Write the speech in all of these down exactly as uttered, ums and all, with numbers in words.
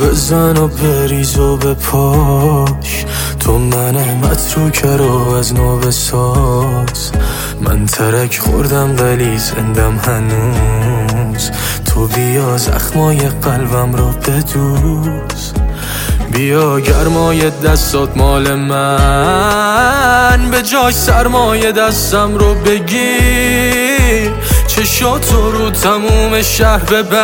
بزن و بریز و بپاش، تو منمت رو کرو از نو بساز. من ترک خوردم ولی زندم هنوز، تو بیا زخمای قلبم رو بدوز. بیا گرمای دستات مال من، به جای سرمای دستم رو بگیر. چشاتو رو تموم شهر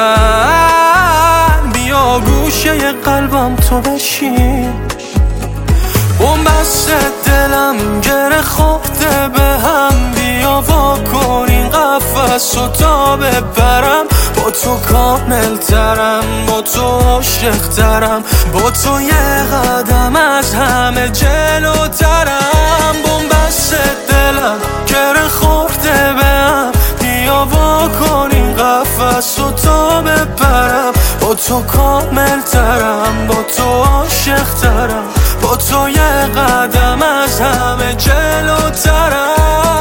ببند، بیا گوشه قلبم تو بشین. بومبست دلم گره خورده به هم، بیا وا کن این قفس و تا ببرم. با تو کامل ترم، با تو عاشق ترم، با تو یه قدم از همه جلوترم. بومبست دلم گره خورده به هم، بیا وا کن این قفس و تا ببرم. با تو کامل ترم، با تو عاشق ترم، با تو یه قدم از همه جلوترم.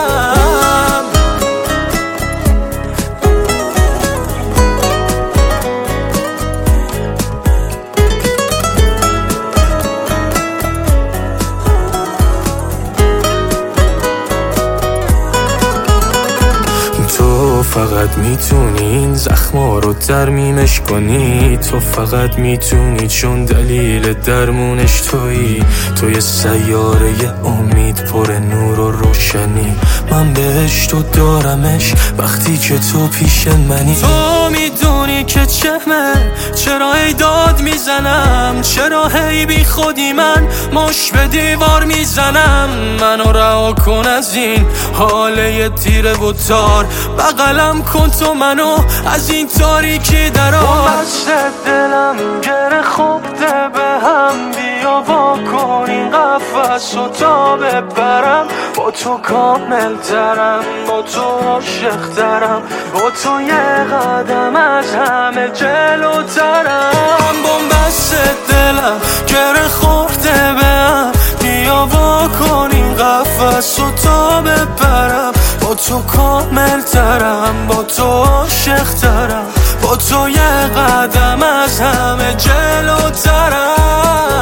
تو فقط میتونی این زخما رو ترمیمش کنی، تو فقط میتونی چون دلیل درمونش تویی. تو یه سیاره یه امید پر نور و روشنی، من بهش تو دارمش وقتی که تو پیش منی. تو میدونی که چهمه چرا هی داد میزنم، چرا هی بی خودی من مش به دیوار میزنم. منو رها کن از این حاله تیره و تار، بغلم کن تو منو از این تاریکی درار. بومبست دلم گره خورده به هم، بیا وا کن این قفس و تا ببرم. با تو کامل ترم، با تو عاشق ترم، با تو یه قدم از همه جلوترم. بومبست دلم گره خورده به هم، بیا وا کن این قفس و تا ببرم. با تو کامل ترم، با تو عاشق ترم، با تو یه قدم از همه جلوترم.